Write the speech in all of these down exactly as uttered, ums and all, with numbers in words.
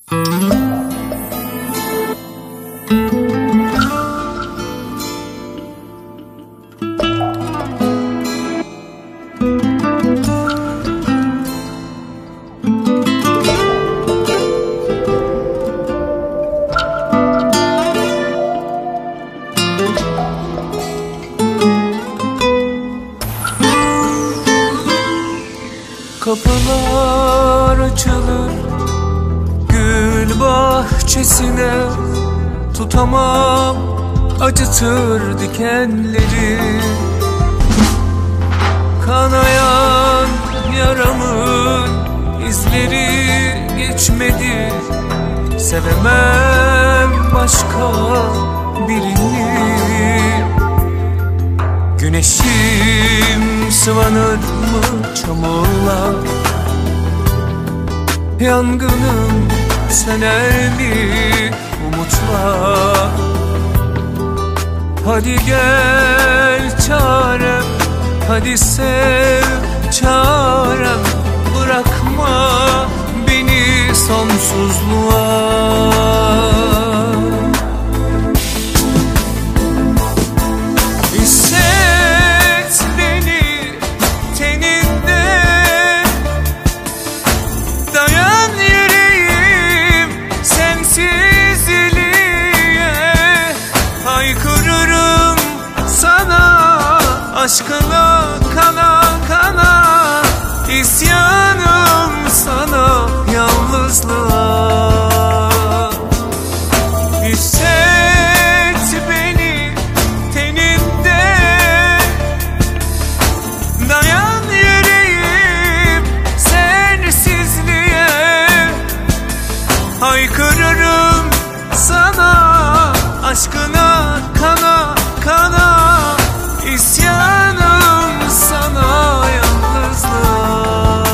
Kapılar açılır gül bahçesine, tutamam acıtır dikenleri. Kanayan yaramın izleri geçmedi, sevemem başka birini. Güneşim sıvanır mı çamurla, yangınım söner mi umutla? Hadi gel çarem, hadi sev çarem, bırakma beni sonsuzluğa. Aşkına kana kana, isyanım sana yalnızlığa. Hisset beni teninde, dayan yüreğim sensizliğe. Haykırırım sana, aşkına kana kana, İsyanım sana yalnızlığa.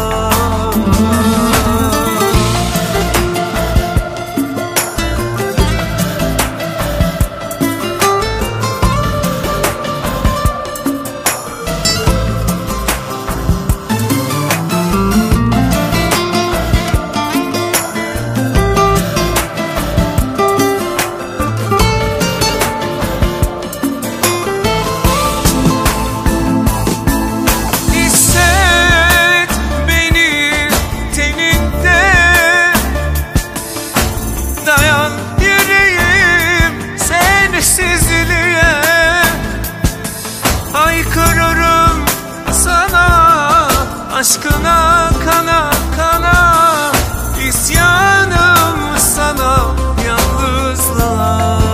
Haykırırım sana, aşkına kana kana, isyanım sana yalnızlığa.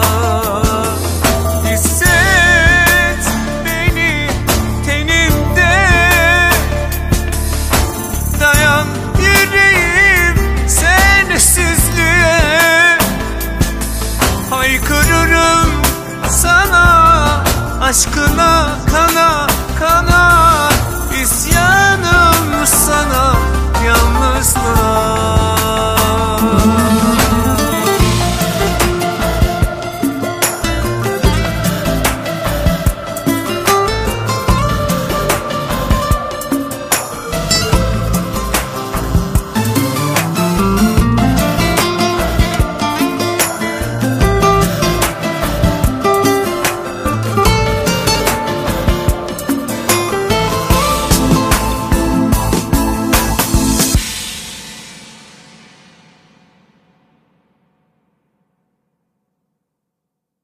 Hisset beni tenimde, dayan yüreğim sensizliğe. Haykırırım sana, aşkına kana kana,